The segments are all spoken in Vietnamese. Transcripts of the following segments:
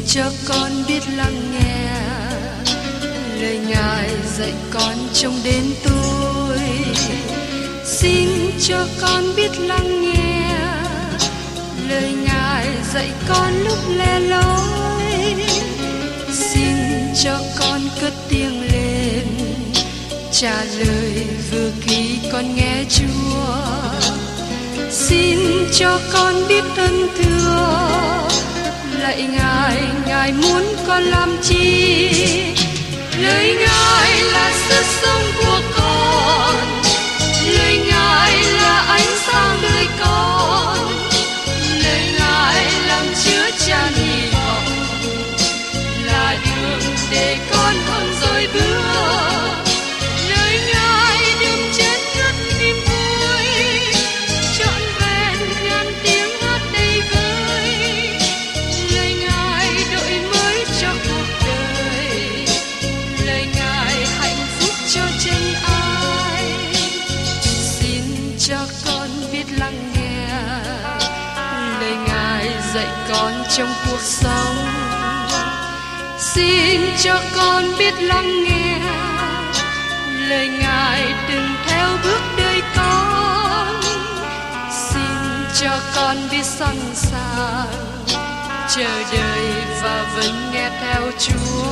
cho con biết lắng nghe lời Ngài dạy con trong đến tôi. Xin cho con biết lắng nghe lời Ngài dạy con lúc lẻ loi. Xin cho con cất tiếng lên trả lời vừa khi con nghe Chúa. Xin cho con biết ơn thưa lạy Ngài, Ngài muốn con làm chi? Lời Ngài là sức sống của con, lời Ngài là ánh sáng đời con, lời Ngài làm chứa chan hy vọng, là đường để con không dối bước. Lời Ngài đừng chết ngất niềm vui, trọn vẹn ngàn tiếng hát đầy vơi. Lời Ngài đổi mới cho cuộc đời, lời Ngài hạnh phúc cho chân ai. Xin cho con biết lắng nghe lời Ngài dạy con trong cuộc sống. Xin cho con biết lắng nghe lời Ngài đừng theo bước đời con. Xin cho con biết sẵn sàng chờ đợi và vẫn nghe theo Chúa.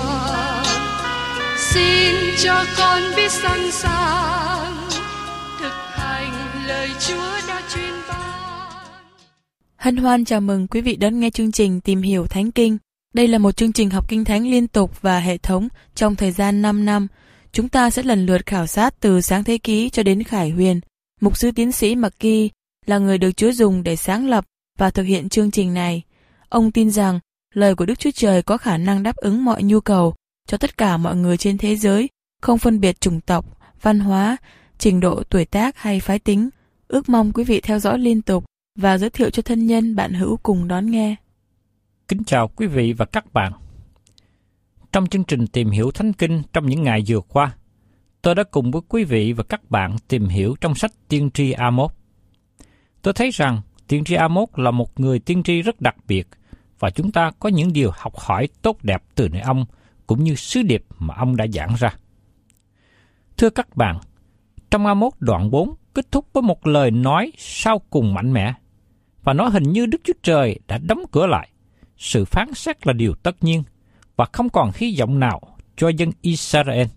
Xin cho con biết sẵn sàng thực hành lời Chúa đã truyền ban. Hân hoan chào mừng quý vị đón nghe chương trình Tìm hiểu Thánh Kinh. Đây là một chương trình học Kinh Thánh liên tục và hệ thống trong thời gian 5 năm. Chúng ta sẽ lần lượt khảo sát từ Sáng Thế Ký cho đến Khải Huyền. Mục sư tiến sĩ McGee là người được Chúa dùng để sáng lập và thực hiện chương trình này. Ông tin rằng lời của Đức Chúa Trời có khả năng đáp ứng mọi nhu cầu cho tất cả mọi người trên thế giới, không phân biệt chủng tộc, văn hóa, trình độ tuổi tác hay phái tính. Ước mong quý vị theo dõi liên tục và giới thiệu cho thân nhân bạn hữu cùng đón nghe. Kính chào quý vị và các bạn. Trong chương trình Tìm hiểu Thánh Kinh trong những ngày vừa qua, tôi đã cùng với quý vị và các bạn tìm hiểu trong sách Tiên tri A-mốt. Tôi thấy rằng Tiên tri A-mốt là một người tiên tri rất đặc biệt và chúng ta có những điều học hỏi tốt đẹp từ nơi ông cũng như sứ điệp mà ông đã giảng ra. Thưa các bạn, trong A-mốt đoạn 4 kết thúc với một lời nói sau cùng mạnh mẽ và nó hình như Đức Chúa Trời đã đóng cửa lại. Sự phán xét là điều tất nhiên và không còn hy vọng nào cho dân Israel.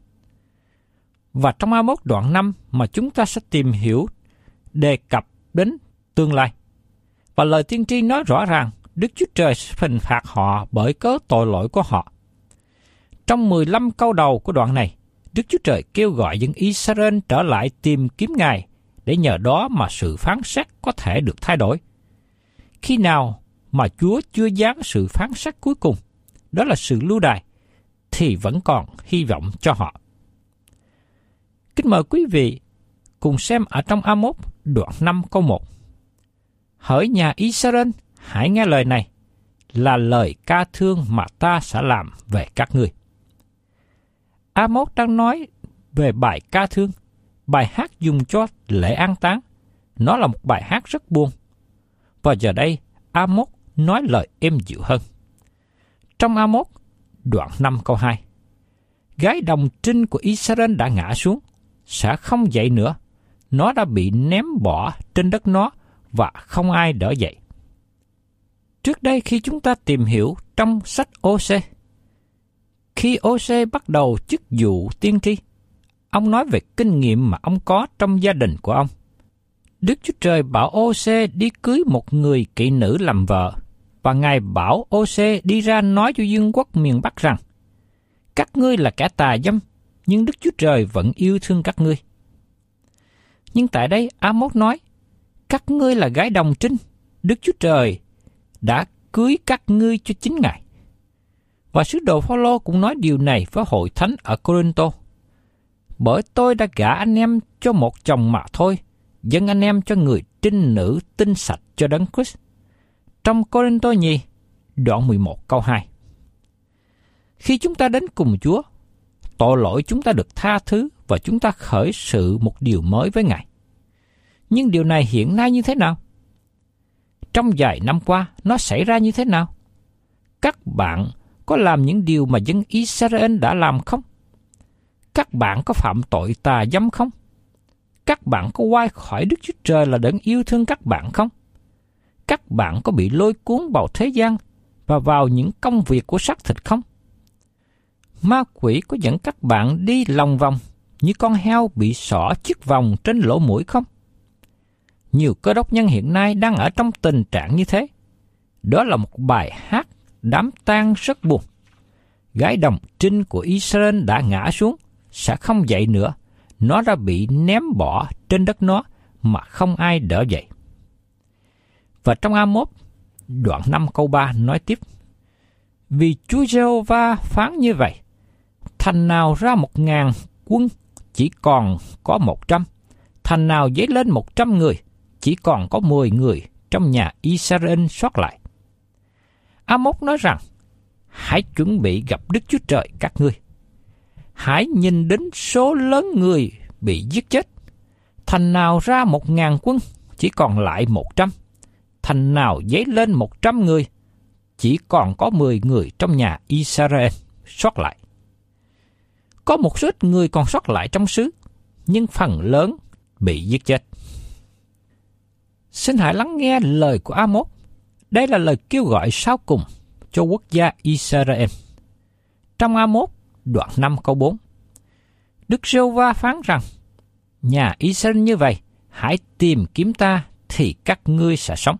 Và trong A-mốt đoạn 5 mà chúng ta sẽ tìm hiểu đề cập đến tương lai. Và lời tiên tri nói rõ ràng Đức Chúa Trời sẽ hình phạt họ bởi cớ tội lỗi của họ. Trong 15 câu đầu của đoạn này, Đức Chúa Trời kêu gọi dân Israel trở lại tìm kiếm Ngài để nhờ đó mà sự phán xét có thể được thay đổi. Khi nào mà Chúa chưa giáng sự phán xét cuối cùng, đó là sự lưu đày, thì vẫn còn hy vọng cho họ. Kính mời quý vị cùng xem ở trong A-mốt đoạn 5 câu 1. Hỡi nhà Israel, hãy nghe lời này, là lời ca thương mà ta sẽ làm về các ngươi. A-mốt đang nói về bài ca thương, bài hát dùng cho lễ an táng. Nó là một bài hát rất buồn. Và giờ đây, A-mốt nói lời êm dịu hơn. Trong A-mốt, đoạn 5 câu 2, gái đồng trinh của Israel đã ngã xuống, sẽ không dậy nữa. Nó đã bị ném bỏ trên đất nó và không ai đỡ dậy. Trước đây khi chúng ta tìm hiểu trong sách Ô-sê, khi Ô-sê bắt đầu chức vụ tiên tri, ông nói về kinh nghiệm mà ông có trong gia đình của ông. Đức Chúa Trời bảo Ô-sê đi cưới một người kỵ nữ làm vợ, và Ngài bảo Ô-sê đi ra nói cho vương quốc miền Bắc rằng, các ngươi là kẻ tà dâm, nhưng Đức Chúa Trời vẫn yêu thương các ngươi. Nhưng tại đây A-mốt nói, các ngươi là gái đồng trinh, Đức Chúa Trời đã cưới các ngươi cho chính Ngài. Và sứ đồ Phao-lô cũng nói điều này với hội thánh ở Cô-rinh-tô. Bởi tôi đã gả anh em cho một chồng mà thôi, dâng anh em cho người trinh nữ tinh sạch cho Đấng Christ. Trong Cô-rinh-tô nhì, đoạn 11 câu 2. Khi chúng ta đến cùng Chúa, tội lỗi chúng ta được tha thứ và chúng ta khởi sự một điều mới với Ngài. Nhưng điều này hiện nay như thế nào? Trong vài năm qua, nó xảy ra như thế nào? Các bạn có làm những điều mà dân Israel đã làm không? Các bạn có phạm tội tà dâm không? Các bạn có quay khỏi Đức Chúa Trời là đấng yêu thương các bạn không? Các bạn có bị lôi cuốn vào thế gian và vào những công việc của xác thịt không? Ma quỷ có dẫn các bạn đi lòng vòng như con heo bị xỏ chiếc vòng trên lỗ mũi không? Nhiều cơ đốc nhân hiện nay đang ở trong tình trạng như thế. Đó là một bài hát đám tang rất buồn. Gái đồng trinh của Israel đã ngã xuống, sẽ không dậy nữa. Nó đã bị ném bỏ trên đất nó mà không ai đỡ dậy. Và trong Amos, đoạn 5 câu 3 nói tiếp: Vì Chúa Giê-hô-va phán như vậy, thành nào ra 1.000 quân chỉ còn có 100, thành nào dấy lên 100 người chỉ còn có 10 người trong nhà Israel sót lại. Amos nói rằng, hãy chuẩn bị gặp Đức Chúa Trời các ngươi. Hãy nhìn đến số lớn người bị giết chết. Thành nào ra 1.000 quân chỉ còn lại 100, thành nào dấy lên 100 người chỉ còn có 10 người trong nhà Israel sót lại. Có một số ít người còn sót lại trong xứ, nhưng phần lớn bị giết chết. Xin hãy lắng nghe lời của Amos. Đây là lời kêu gọi sau cùng cho quốc gia Israel. Trong Amos đoạn 5 câu 4, Đức Giê-hô-va phán rằng, nhà Israel như vậy, hãy tìm kiếm ta thì các ngươi sẽ sống.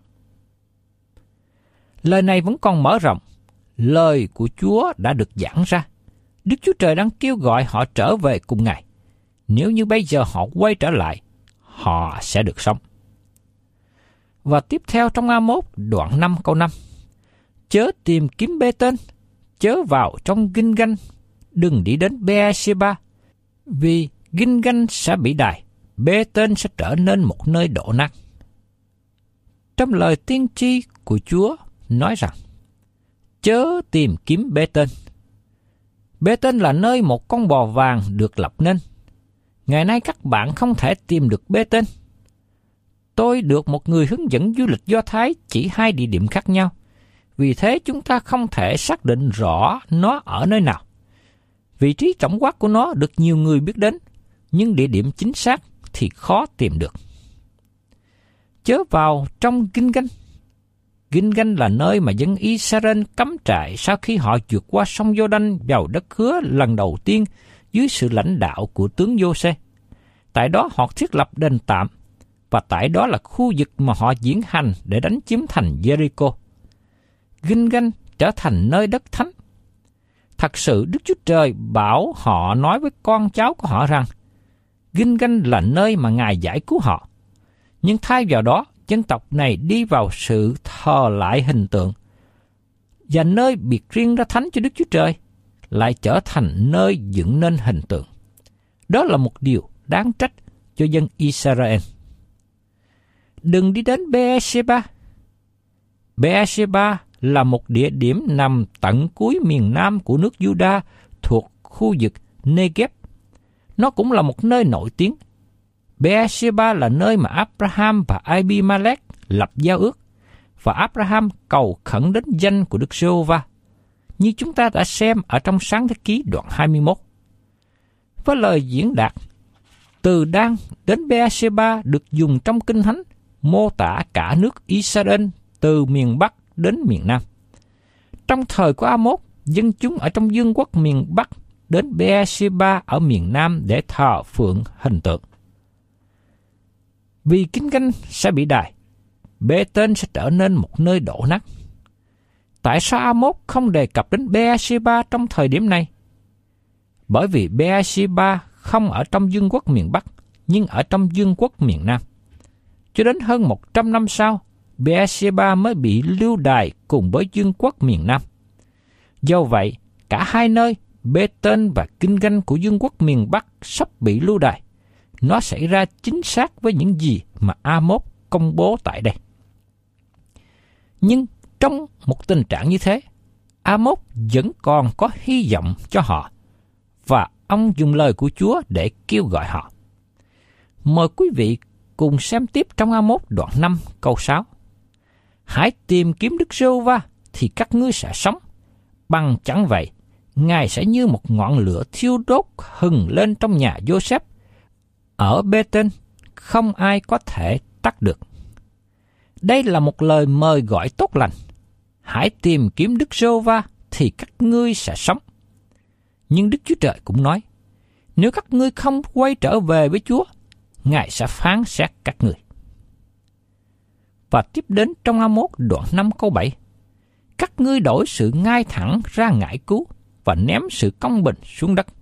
Lời này vẫn còn mở rộng. Lời của Chúa đã được giảng ra. Đức Chúa Trời đang kêu gọi họ trở về cùng Ngài. Nếu như bây giờ họ quay trở lại, họ sẽ được sống. Và tiếp theo trong Amos đoạn 5 câu 5, chớ tìm kiếm Bê-tên, chớ vào trong Ginh-ganh, đừng đi đến Bê-a-xê-ba, vì Ginh-ganh sẽ bị đày, Bê-tên sẽ trở nên một nơi đổ nát. Trong lời tiên tri của Chúa nói rằng, chớ tìm kiếm Bê-tên. Bê-tên là nơi một con bò vàng được lập nên. Ngày nay các bạn không thể tìm được Bê-tên. Tôi được một người hướng dẫn du lịch Do Thái chỉ 2 địa điểm khác nhau. Vì thế chúng ta không thể xác định rõ nó ở nơi nào. Vị trí tổng quát của nó được nhiều người biết đến, nhưng địa điểm chính xác thì khó tìm được. Chớ vào trong Ginh-ganh. Ginh-ganh là nơi mà dân Israel cắm trại sau khi họ vượt qua sông Giô-đanh vào đất hứa lần đầu tiên dưới sự lãnh đạo của tướng Giô-xê. Tại đó họ thiết lập đền tạm, và tại đó là khu vực mà họ diễn hành để đánh chiếm thành Jericho. Ginh-ganh trở thành nơi đất thánh. Thật sự Đức Chúa Trời bảo họ nói với con cháu của họ rằng Ginh-ganh là nơi mà Ngài giải cứu họ. Nhưng thay vào đó, dân tộc này đi vào sự thờ lại hình tượng, và nơi biệt riêng ra thánh cho Đức Chúa Trời lại trở thành nơi dựng nên hình tượng. Đó là một điều đáng trách cho dân Israel. Đừng đi đến Bê-a-xê-ba. Bê-a-xê-ba là một địa điểm nằm tận cuối miền nam của nước Juda thuộc khu vực Negev. Nó cũng là một nơi nổi tiếng. Bê-a-xê-ba là nơi mà Abraham và Abimelech lập giao ước, và Abraham cầu khẩn đến danh của Đức Giê-hô-va, như chúng ta đã xem ở trong Sáng Thế Ký đoạn 21. Với lời diễn đạt, từ Dan đến Bê-a-xê-ba được dùng trong Kinh Thánh mô tả cả nước Israel từ miền Bắc đến miền Nam. Trong thời của Amos, dân chúng ở trong vương quốc miền Bắc đến Bê-a-xê-ba ở miền Nam để thờ phượng hình tượng. Vì Ginh-ganh sẽ bị đày, Bê-tên sẽ trở nên một nơi đổ nát. Tại sao Amos không đề cập đến Bê-a-xê-ba trong thời điểm này? Bởi vì Bê-a-xê-ba không ở trong vương quốc miền Bắc, nhưng ở trong vương quốc miền Nam. Cho đến hơn 100 năm sau, Bê-a-xê-ba mới bị lưu đày cùng với vương quốc miền Nam. Do vậy, cả hai nơi, Bê-tên và Ginh-ganh của vương quốc miền Bắc sắp bị lưu đày. Nó xảy ra chính xác với những gì mà Amos công bố tại đây. Nhưng trong một tình trạng như thế, Amos vẫn còn có hy vọng cho họ, và ông dùng lời của Chúa để kêu gọi họ. Mời quý vị cùng xem tiếp trong Amos đoạn 5 câu 6. Hãy tìm kiếm Đức Giê-hô-va thì các ngươi sẽ sống, Bằng chẳng vậy, Ngài sẽ như một ngọn lửa thiêu đốt hừng lên trong nhà Joseph. Ở Bê-tên, không ai có thể tắt được. Đây là một lời mời gọi tốt lành. Hãy tìm kiếm Đức Giê-hô-va thì các ngươi sẽ sống. Nhưng Đức Chúa Trời cũng nói, nếu các ngươi không quay trở về với Chúa, Ngài sẽ phán xét các ngươi. Và tiếp đến trong Amos đoạn 5 câu 7, các ngươi đổi sự ngay thẳng ra ngải cứu và ném sự công bình xuống đất.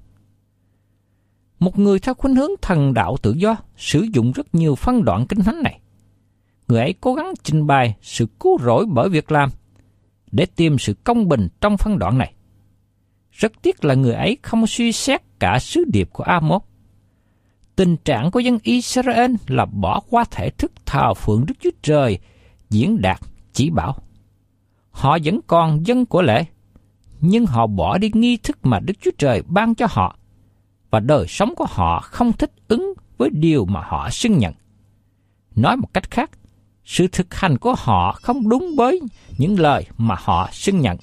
Một người theo khuynh hướng thần đạo tự do sử dụng rất nhiều phân đoạn kinh thánh này. Người ấy cố gắng trình bày sự cứu rỗi bởi việc làm để tìm sự công bình trong phân đoạn này. Rất tiếc là người ấy không suy xét cả sứ điệp của Amos. Tình trạng của dân Israel là bỏ qua thể thức thờ phượng Đức Chúa Trời diễn đạt chỉ bảo. Họ vẫn còn dân của lễ, nhưng họ bỏ đi nghi thức mà Đức Chúa Trời ban cho họ, và đời sống của họ không thích ứng với điều mà họ xưng nhận. Nói một cách khác, sự thực hành của họ không đúng với những lời mà họ xưng nhận.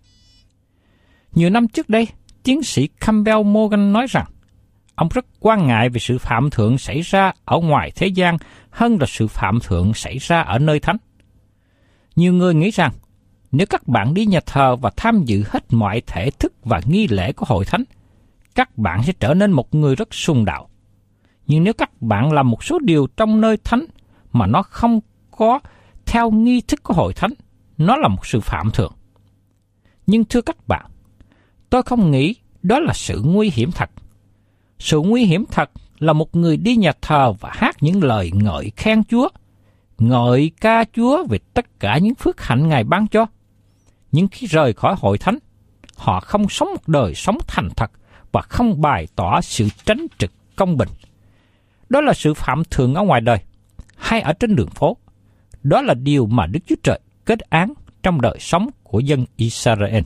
Nhiều năm trước đây, tiến sĩ Campbell Morgan nói rằng, ông rất quan ngại về sự phạm thượng xảy ra ở ngoài thế gian hơn là sự phạm thượng xảy ra ở nơi thánh. Nhiều người nghĩ rằng, nếu các bạn đi nhà thờ và tham dự hết mọi thể thức và nghi lễ của hội thánh, các bạn sẽ trở nên một người rất sùng đạo. Nhưng nếu các bạn làm một số điều trong nơi thánh mà nó không có theo nghi thức của hội thánh, nó là một sự phạm thượng. Nhưng thưa các bạn, tôi không nghĩ đó là sự nguy hiểm thật. Sự nguy hiểm thật là một người đi nhà thờ và hát những lời ngợi khen Chúa, ngợi ca Chúa về tất cả những phước hạnh Ngài ban cho. Nhưng khi rời khỏi hội thánh, họ không sống một đời sống thành thật và không bày tỏ sự tránh trực công bình. Đó là sự phạm thượng ở ngoài đời hay ở trên đường phố. Đó là điều mà Đức Chúa Trời kết án trong đời sống của dân Israel.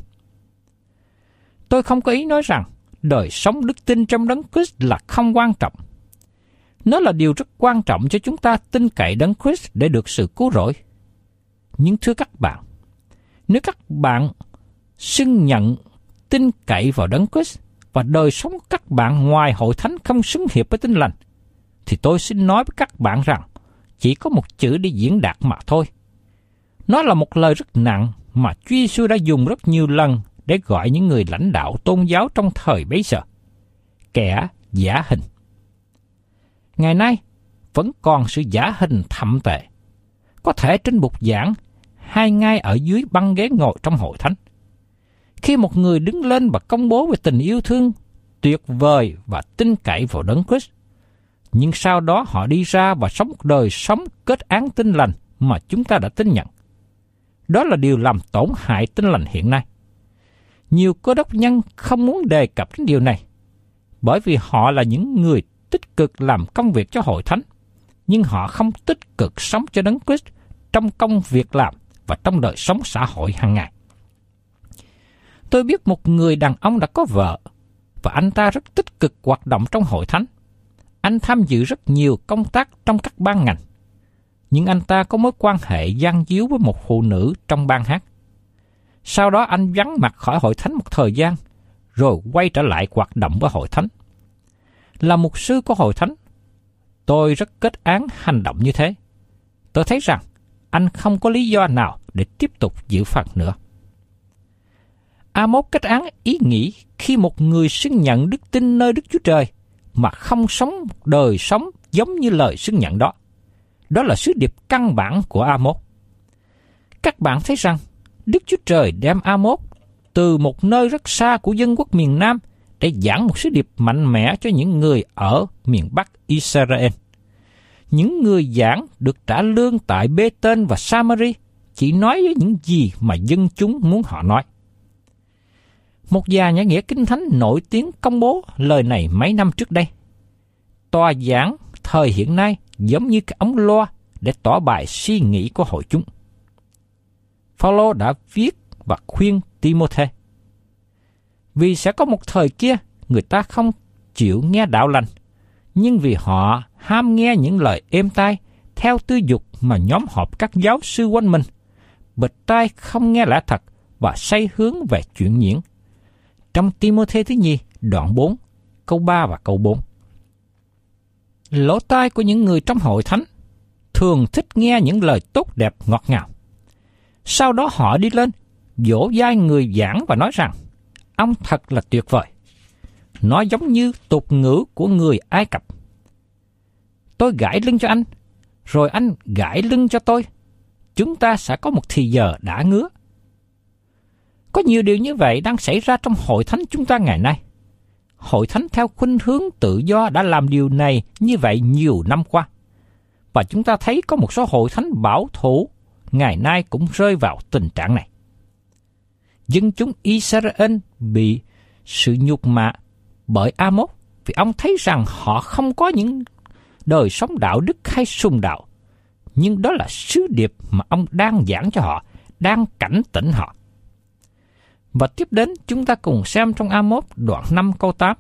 Tôi không có ý nói rằng đời sống đức tin trong Đấng Christ là không quan trọng. Nó là điều rất quan trọng cho chúng ta tin cậy Đấng Christ để được sự cứu rỗi. Nhưng thưa các bạn, nếu các bạn xưng nhận tin cậy vào Đấng Christ và đời sống của các bạn ngoài hội thánh không xứng hiệp với Tin Lành, thì tôi xin nói với các bạn rằng chỉ có một chữ để diễn đạt mà thôi. Nó là một lời rất nặng mà Chúa Giêsu đã dùng rất nhiều lần để gọi những người lãnh đạo tôn giáo trong thời bấy giờ: kẻ giả hình. Ngày nay, vẫn còn sự giả hình thậm tệ, có thể trên bục giảng hay ngay ở dưới băng ghế ngồi trong hội thánh. Khi một người đứng lên và công bố về tình yêu thương tuyệt vời và tin cậy vào Đấng Christ, nhưng sau đó họ đi ra và sống một đời sống kết án Tin Lành mà chúng ta đã tin nhận. Đó là điều làm tổn hại Tin Lành hiện nay. Nhiều cơ đốc nhân không muốn đề cập đến điều này, bởi vì họ là những người tích cực làm công việc cho hội thánh, nhưng họ không tích cực sống cho Đấng Christ trong công việc làm và trong đời sống xã hội hàng ngày. Tôi biết một người đàn ông đã có vợ, và anh ta rất tích cực hoạt động trong hội thánh. Anh tham dự rất nhiều công tác trong các ban ngành, nhưng anh ta có mối quan hệ gian díu với một phụ nữ trong ban hát. Sau đó anh vắng mặt khỏi hội thánh một thời gian, rồi quay trở lại hoạt động với hội thánh. Là mục sư của hội thánh, tôi rất kết án hành động như thế. Tôi thấy rằng anh không có lý do nào để tiếp tục giữ phần nữa. Amos kết án ý nghĩ khi một người xưng nhận đức tin nơi Đức Chúa Trời mà không sống một đời sống giống như lời xưng nhận đó. Đó là sứ điệp căn bản của Amos. Các bạn thấy rằng Đức Chúa Trời đem Amos từ một nơi rất xa của dân quốc miền Nam để giảng một sứ điệp mạnh mẽ cho những người ở miền Bắc Israel. Những người giảng được trả lương tại Bê-tên và Sa-ma-ri chỉ nói với những gì mà dân chúng muốn họ nói. Một nhà nhã nghĩa Kinh Thánh nổi tiếng công bố lời này mấy năm trước đây. Tòa giảng thời hiện nay giống như cái ống loa để tỏ bài suy nghĩ của hội chúng. Phaolô đã viết và khuyên Ti-mô-thê: vì sẽ có một thời kia người ta không chịu nghe đạo lành, nhưng vì họ ham nghe những lời êm tai theo tư dục mà nhóm họp các giáo sư quanh mình, bịt tai không nghe lẽ thật và say hướng về chuyện nhiễn. Trong Ti-mô-thê thứ nhì, đoạn 4, câu 3 và câu 4. Lỗ tai của những người trong hội thánh thường thích nghe những lời tốt đẹp ngọt ngào. Sau đó họ đi lên, vỗ vai người giảng và nói rằng, ông thật là tuyệt vời. Nó giống như tục ngữ của người Ai Cập. Tôi gãi lưng cho anh, rồi anh gãi lưng cho tôi. Chúng ta sẽ có một thì giờ đã ngứa. Có nhiều điều như vậy đang xảy ra trong hội thánh chúng ta ngày nay. Hội thánh theo khuynh hướng tự do đã làm điều này như vậy nhiều năm qua. Và chúng ta thấy có một số hội thánh bảo thủ ngày nay cũng rơi vào tình trạng này. Dân chúng Israel bị sự nhục mạ bởi A-mốt vì ông thấy rằng họ không có những đời sống đạo đức hay sùng đạo. Nhưng đó là sứ điệp mà ông đang giảng cho họ, đang cảnh tỉnh họ. Và tiếp đến chúng ta cùng xem trong A-mốt đoạn 5 câu 8.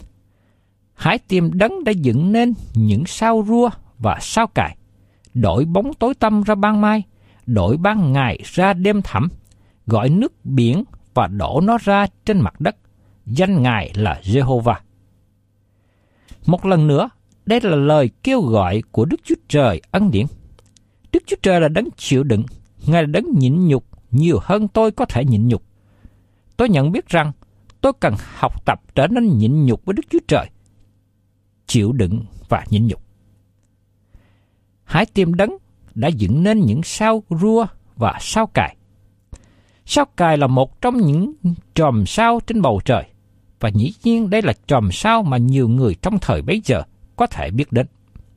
Hãy tìm Đấng đã dựng nên những sao rua và sao cài, đổi bóng tối tăm ra ban mai, đổi ban ngày ra đêm thẳm, gọi nước biển và đổ nó ra trên mặt đất. Danh Ngài là Giê-hô-va. Một lần nữa, đây là lời kêu gọi của Đức Chúa Trời ân điển. Đức Chúa Trời là Đấng chịu đựng, Ngài là Đấng nhịn nhục nhiều hơn tôi có thể nhịn nhục. Tôi nhận biết rằng tôi cần học tập trở nên nhịn nhục với Đức Chúa Trời, chịu đựng và nhịn nhục. Hãy tìm Đấng đã dựng nên những sao rua và sao cài. Sao cài là một trong những chòm sao trên bầu trời, và dĩ nhiên đây là chòm sao mà nhiều người trong thời bấy giờ có thể biết đến.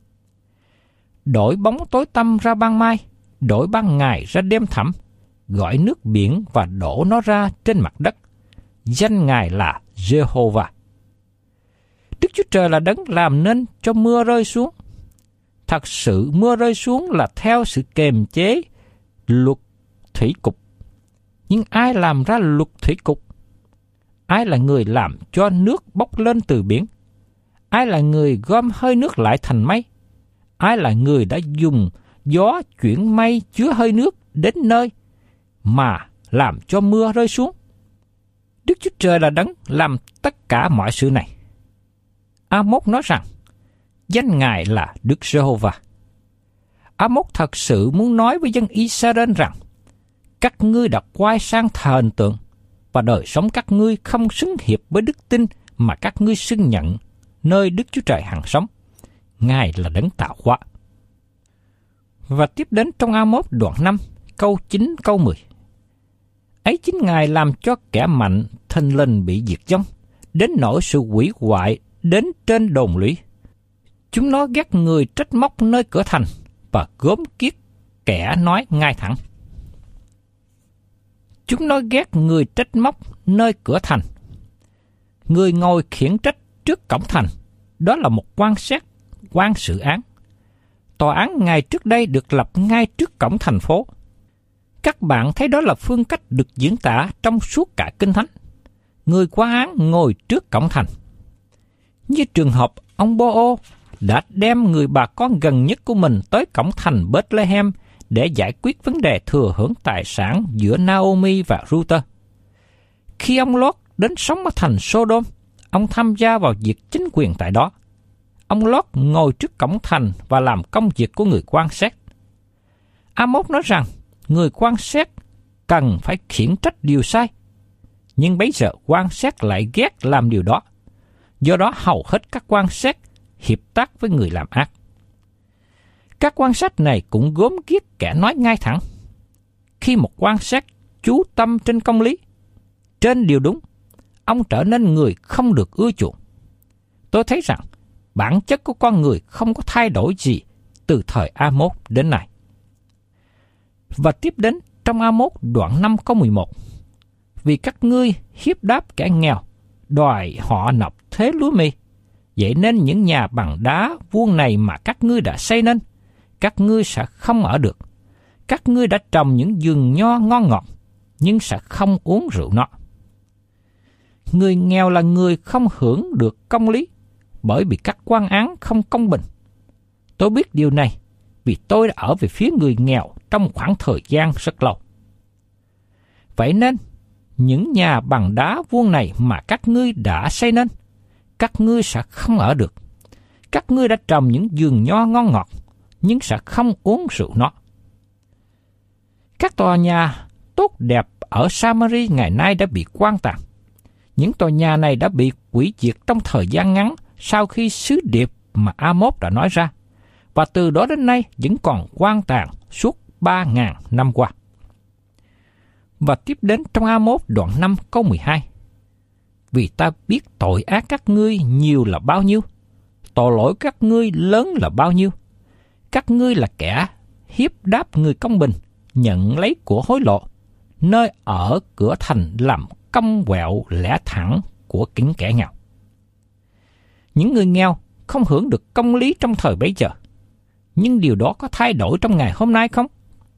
Đổi bóng tối tăm ra ban mai, đổi ban ngày ra đêm thẳm, gọi nước biển và đổ nó ra trên mặt đất. Danh Ngài là Giê-hô-va. Đức Chúa Trời là Đấng làm nên cho mưa rơi xuống. Thật sự mưa rơi xuống là theo sự kềm chế luật thủy cục. Nhưng ai làm ra luật thủy cục? Ai là người làm cho nước bốc lên từ biển? Ai là người gom hơi nước lại thành mây? Ai là người đã dùng gió chuyển mây chứa hơi nước đến nơi mà làm cho mưa rơi xuống? Đức Chúa Trời là Đấng làm tất cả mọi sự này. A-mốt nói rằng, danh Ngài là Đức Giê-hô-va. A-mốt thật sự muốn nói với dân Israel rằng, các ngươi đã quay sang thờ hình tượng, và đời sống các ngươi không xứng hiệp với đức tin mà các ngươi xưng nhận nơi Đức Chúa Trời hằng sống. Ngài là Đấng tạo hóa. Và tiếp đến trong A-mốt đoạn 5, câu 9, câu 10. Ấy chính Ngài làm cho kẻ mạnh thình lình bị diệt vong, đến nỗi sự hủy hoại đến trên đồn lũy. Chúng nó ghét người trách móc nơi cửa thành, và gớm ghiếc kẻ nói ngay thẳng. Chúng nó ghét người trách móc nơi cửa thành. Người ngồi khiển trách trước cổng thành, đó là một quan xét, quan xử án. Tòa án ngày trước đây được lập ngay trước cổng thành phố. Các bạn thấy đó là phương cách được diễn tả trong suốt cả Kinh Thánh. Người qua án ngồi trước cổng thành. Như trường hợp ông Bô-ô đã đem người bà con gần nhất của mình tới cổng thành Bethlehem để giải quyết vấn đề thừa hưởng tài sản giữa Naomi và Ruther. Khi ông Lót đến sống ở thành Sodom, ông tham gia vào việc chính quyền tại đó. Ông Lót ngồi trước cổng thành và làm công việc của người quan xét. A-mốt nói rằng người quan xét cần phải khiển trách điều sai, nhưng bấy giờ quan xét lại ghét làm điều đó. Do đó hầu hết các quan xét hiệp tác với người làm ác. Các quan sát này cũng gớm ghiếc kẻ nói ngay thẳng. Khi một quan sát chú tâm trên công lý, trên điều đúng, ông trở nên người không được ưa chuộng. Tôi thấy rằng bản chất của con người không có thay đổi gì từ thời A-mốt đến nay. Và tiếp đến trong A-mốt đoạn 5 câu 11. Vì các ngươi hiếp đáp kẻ nghèo, đòi họ nộp thế lúa mì. Vậy nên những nhà bằng đá vuông này mà các ngươi đã xây nên, các ngươi sẽ không ở được. Các ngươi đã trồng những vườn nho ngon ngọt, nhưng sẽ không uống rượu nó. Người nghèo là người không hưởng được công lý, bởi vì các quan án không công bình. Tôi biết điều này, vì tôi đã ở về phía người nghèo trong khoảng thời gian rất lâu. Vậy nên, những nhà bằng đá vuông này mà các ngươi đã xây nên, các ngươi sẽ không ở được. Các ngươi đã trồng những vườn nho ngon ngọt, nhưng sẽ không uống rượu nó. Các tòa nhà tốt đẹp ở Samari ngày nay đã bị hoang tàn. Những tòa nhà này đã bị hủy diệt trong thời gian ngắn sau khi sứ điệp mà Amos đã nói ra, và từ đó đến nay vẫn còn hoang tàn suốt 3.000 năm qua. Và tiếp đến trong Amos đoạn 5 câu 12. Vì ta biết tội ác các ngươi nhiều là bao nhiêu, tội lỗi các ngươi lớn là bao nhiêu. Các ngươi là kẻ hiếp đáp người công bình, nhận lấy của hối lộ, nơi ở cửa thành làm cong quẹo lẽ thẳng của những kẻ nghèo. Những người nghèo không hưởng được công lý trong thời bấy giờ, nhưng điều đó có thay đổi trong ngày hôm nay không?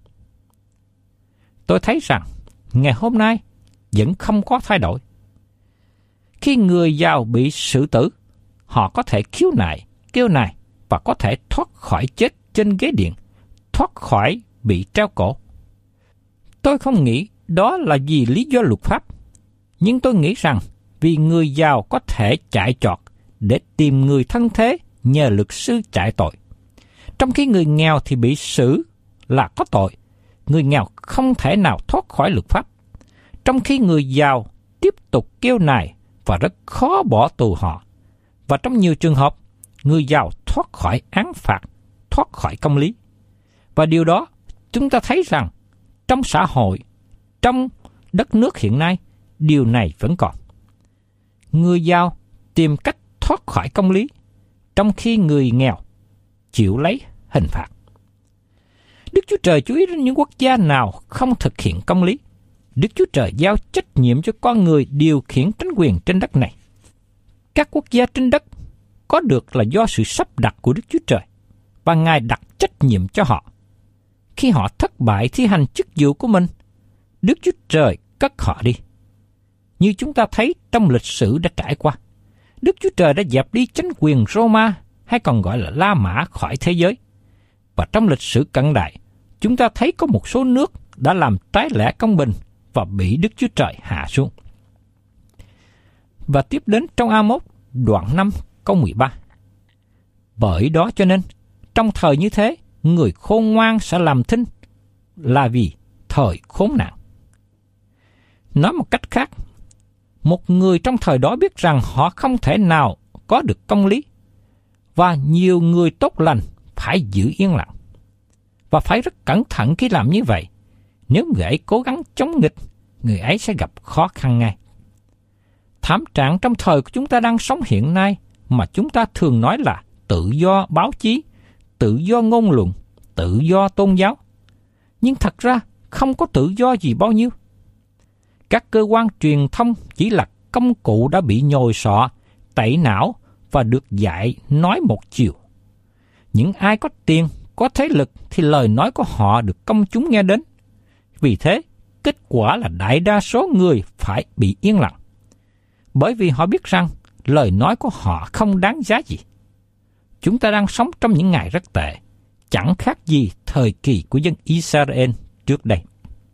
Tôi thấy rằng ngày hôm nay vẫn không có thay đổi. Khi người giàu bị xử tử, họ có thể khiếu nại, kêu nài và có thể thoát khỏi chết trên ghế điện, thoát khỏi bị treo cổ. Tôi không nghĩ đó là vì lý do luật pháp, nhưng tôi nghĩ rằng vì người giàu có thể chạy trọt để tìm người thân thế nhờ luật sư chạy tội, trong khi người nghèo thì bị xử là có tội. Người nghèo không thể nào thoát khỏi luật pháp, trong khi người giàu tiếp tục kêu nài và rất khó bỏ tù họ. Và trong nhiều trường hợp, người giàu thoát khỏi án phạt, thoát khỏi công lý. Và điều đó chúng ta thấy rằng trong xã hội, trong đất nước hiện nay, điều này vẫn còn. Người giàu tìm cách thoát khỏi công lý, trong khi người nghèo chịu lấy hình phạt. Đức Chúa Trời chú ý đến những quốc gia nào không thực hiện công lý. Đức Chúa Trời giao trách nhiệm cho con người điều khiển chính quyền trên đất này. Các quốc gia trên đất có được là do sự sắp đặt của Đức Chúa Trời, và Ngài đặt trách nhiệm cho họ. Khi họ thất bại thi hành chức vụ của mình, Đức Chúa Trời cất họ đi. Như chúng ta thấy trong lịch sử đã trải qua, Đức Chúa Trời đã dẹp đi chính quyền Roma, hay còn gọi là La Mã, khỏi thế giới. Và trong lịch sử cận đại, chúng ta thấy có một số nước đã làm trái lẽ công bình và bị Đức Chúa Trời hạ xuống. Và tiếp đến trong Amos đoạn 5 câu 13. Bởi đó cho nên, trong thời như thế, người khôn ngoan sẽ làm thinh, là vì thời khốn nạn. Nói một cách khác, một người trong thời đó biết rằng họ không thể nào có được công lý, và nhiều người tốt lành phải giữ yên lặng, và phải rất cẩn thận khi làm như vậy. Nếu người ấy cố gắng chống nghịch, người ấy sẽ gặp khó khăn ngay. Thảm trạng trong thời của chúng ta đang sống hiện nay mà chúng ta thường nói là tự do báo chí, tự do ngôn luận, tự do tôn giáo. Nhưng thật ra không có tự do gì bao nhiêu. Các cơ quan truyền thông chỉ là công cụ đã bị nhồi sọ, tẩy não và được dạy nói một chiều. Những ai có tiền, có thế lực thì lời nói của họ được công chúng nghe đến. Vì thế, kết quả là đại đa số người phải bị yên lặng, bởi vì họ biết rằng lời nói của họ không đáng giá gì. Chúng ta đang sống trong những ngày rất tệ, chẳng khác gì thời kỳ của dân Israel trước đây.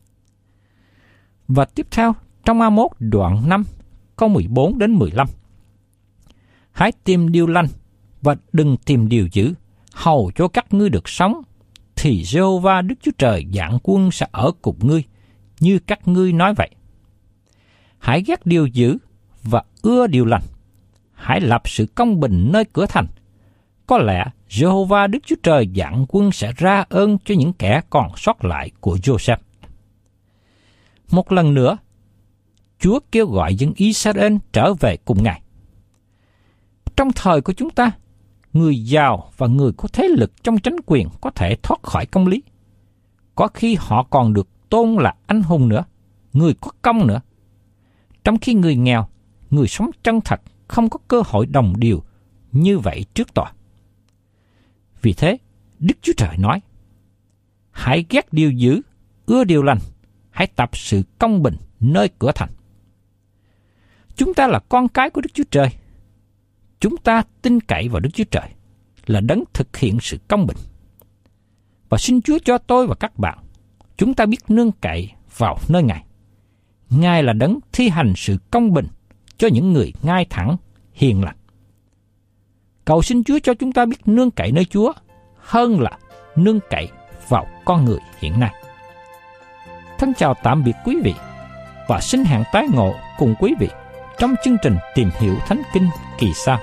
Và tiếp theo, trong Amos đoạn 5, câu 14 đến 15. Hãy tìm điều lành và đừng tìm điều dữ, hầu cho các ngươi được sống, thì Giê-hô-va Đức Chúa Trời vạn quân sẽ ở cùng ngươi, như các ngươi nói vậy. Hãy ghét điều dữ và ưa điều lành. Hãy lập sự công bình nơi cửa thành. Có lẽ Giê-hô-va Đức Chúa Trời vạn quân sẽ ra ơn cho những kẻ còn sót lại của Joseph. Một lần nữa, Chúa kêu gọi dân Israel trở về cùng Ngài. Trong thời của chúng ta, người giàu và người có thế lực trong chính quyền có thể thoát khỏi công lý. Có khi họ còn được tôn là anh hùng nữa, người có công nữa. Trong khi người nghèo, người sống chân thật không có cơ hội đồng điều như vậy trước tòa. Vì thế, Đức Chúa Trời nói, hãy ghét điều dữ, ưa điều lành, hãy tập sự công bình nơi cửa thành. Chúng ta là con cái của Đức Chúa Trời. Chúng ta tin cậy vào Đức Chúa Trời là đấng thực hiện sự công bình. Và xin Chúa cho tôi và các bạn, chúng ta biết nương cậy vào nơi Ngài. Ngài là đấng thi hành sự công bình cho những người ngay thẳng, hiền lành. Cầu xin Chúa cho chúng ta biết nương cậy nơi Chúa hơn là nương cậy vào con người hiện nay. Thân chào tạm biệt quý vị và xin hẹn tái ngộ cùng quý vị trong chương trình Tìm Hiểu Thánh Kinh kỳ sau.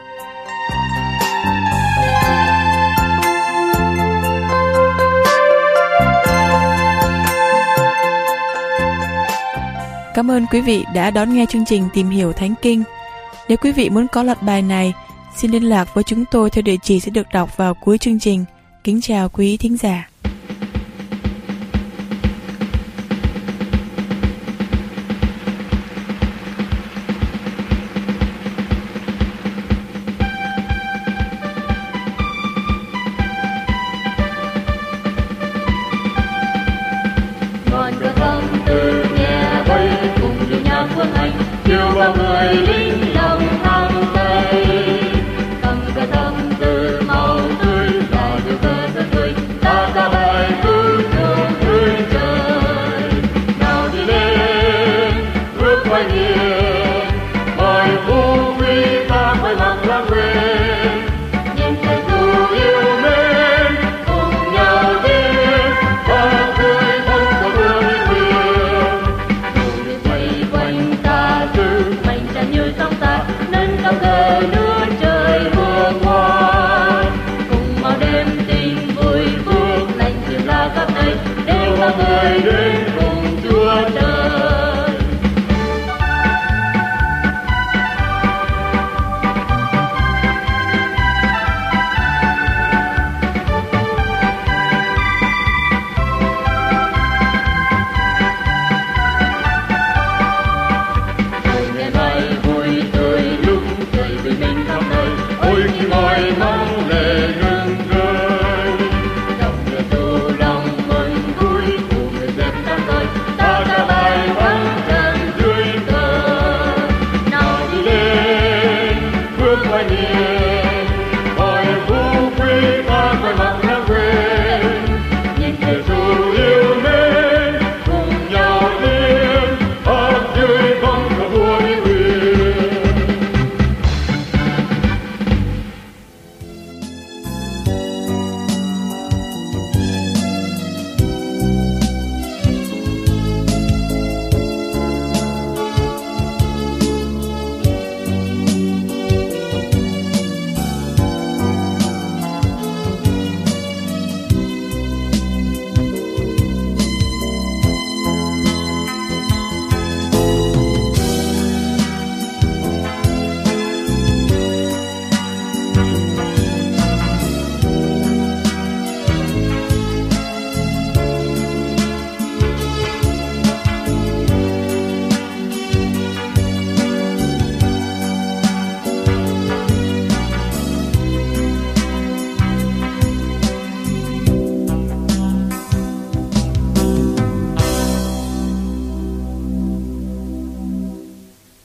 Cảm ơn quý vị đã đón nghe chương trình Tìm Hiểu Thánh Kinh. Nếu quý vị muốn có loạt bài này, xin liên lạc với chúng tôi theo địa chỉ sẽ được đọc vào cuối chương trình. Kính chào quý thính giả. Kêu bao người lính lòng thang Tây, cầm cờ tâm từ máu tươi và điều cờ rất tươi, ta ca bài cứu chuộc tươi trời. Nào đi lên bước qua nhiều